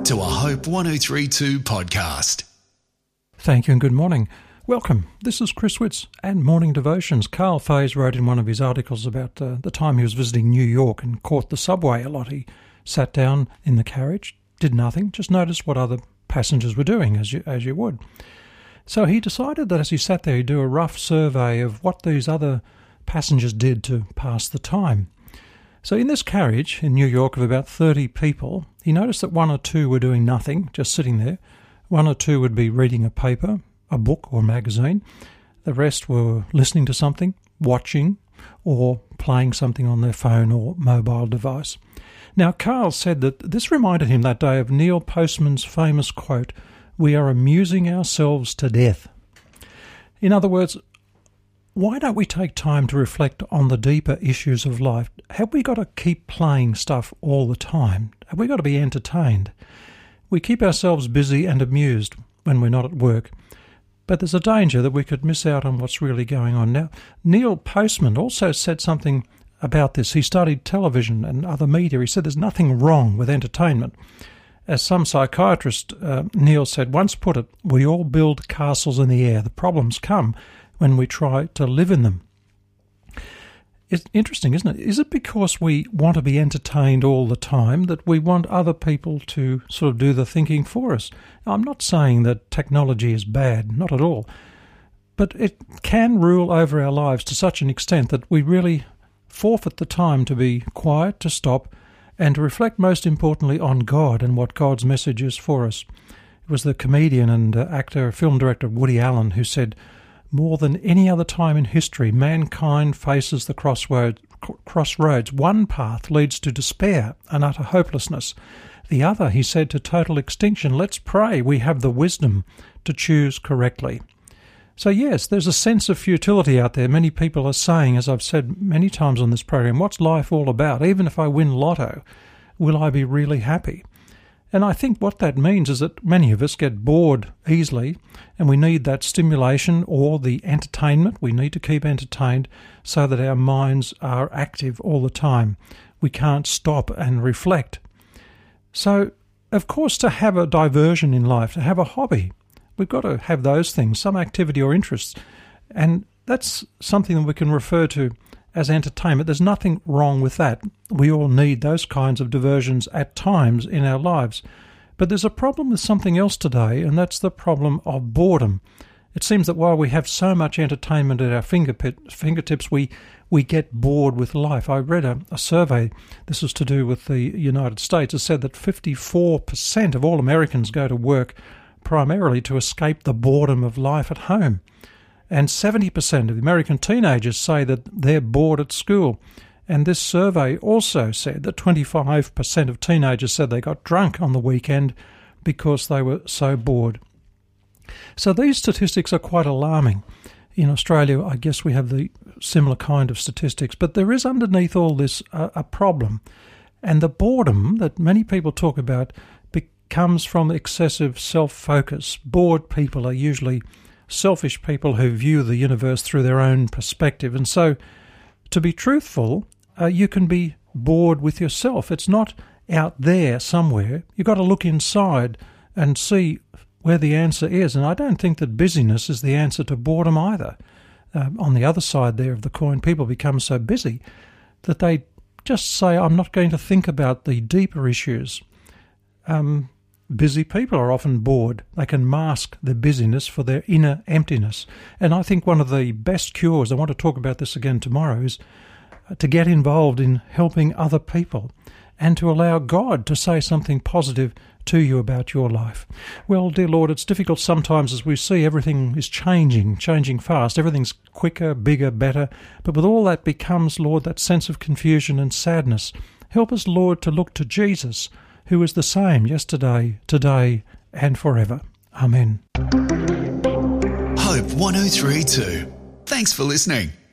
to a Hope 1032 podcast. Thank you and good morning. Welcome. This is Chris Witts and Morning Devotions. Carl Fays wrote in one of his articles about the time he was visiting New York and caught the subway a lot. He sat down in the carriage, did nothing, just noticed what other passengers were doing, as you would. So he decided that as he sat there, he'd do a rough survey of what these other passengers did to pass the time. So in this carriage in New York of about 30 people, he noticed that one or two were doing nothing, just sitting there. One or two would be reading a paper, a book or magazine. The rest were listening to something, watching, or playing something on their phone or mobile device. Now, Carl said that this reminded him that day of Neil Postman's famous quote, "We are amusing ourselves to death." In other words, why don't we take time to reflect on the deeper issues of life? Have we got to keep playing stuff all the time? Have we got to be entertained? We keep ourselves busy and amused when we're not at work, but there's a danger that we could miss out on what's really going on. Now, Neil Postman also said something about this. He studied television and other media. He said there's nothing wrong with entertainment. As some psychiatrist, Neil said, once put it, we all build castles in the air. The problems come when we try to live in them. It's interesting, isn't it? Is it because we want to be entertained all the time that we want other people to sort of do the thinking for us? I'm not saying that technology is bad, not at all, but it can rule over our lives to such an extent that we really forfeit the time to be quiet, to stop, and to reflect most importantly on God and what God's message is for us. It was the comedian and actor, film director Woody Allen who said, "More than any other time in history, mankind faces the crossroads. One path leads to despair and utter hopelessness. The other, he said, to total extinction. Let's pray we have the wisdom to choose correctly." So yes, there's a sense of futility out there. Many people are saying, as I've said many times on this program, what's life all about? Even if I win lotto, will I be really happy? And I think what that means is that many of us get bored easily, and we need that stimulation or the entertainment. We need to keep entertained so that our minds are active all the time. We can't stop and reflect. So, of course, to have a diversion in life, to have a hobby, we've got to have those things, some activity or interests. And that's something that we can refer to as entertainment. There's nothing wrong with that. We all need those kinds of diversions at times in our lives. But there's a problem with something else today, and that's the problem of boredom. It seems that while we have so much entertainment at our fingertips, we get bored with life. I read a survey, this is to do with the United States, it said that 54% of all Americans go to work primarily to escape the boredom of life at home. And 70% of American teenagers say that they're bored at school. And this survey also said that 25% of teenagers said they got drunk on the weekend because they were so bored. So these statistics are quite alarming. In Australia, I guess we have the similar kind of statistics, but there is underneath all this a problem. And the boredom that many people talk about comes from excessive self-focus. Bored people are usually selfish people who view the universe through their own perspective. And so, to be truthful, you can be bored with yourself. It's not out there somewhere. You've got to look inside and see where the answer is. And I don't think that busyness is the answer to boredom either. On the other side there of the coin, people become so busy that they just say, I'm not going to think about the deeper issues. Busy people are often bored. They can mask their busyness for their inner emptiness. And I think one of the best cures, I want to talk about this again tomorrow, is to get involved in helping other people and to allow God to say something positive to you about your life. Well, dear Lord, it's difficult sometimes as we see everything is changing fast. Everything's quicker, bigger, better. But with all that becomes, Lord, that sense of confusion and sadness. Help us, Lord, to look to Jesus, who is the same yesterday, today, and forever. Amen. Hope 1032. Thanks for listening.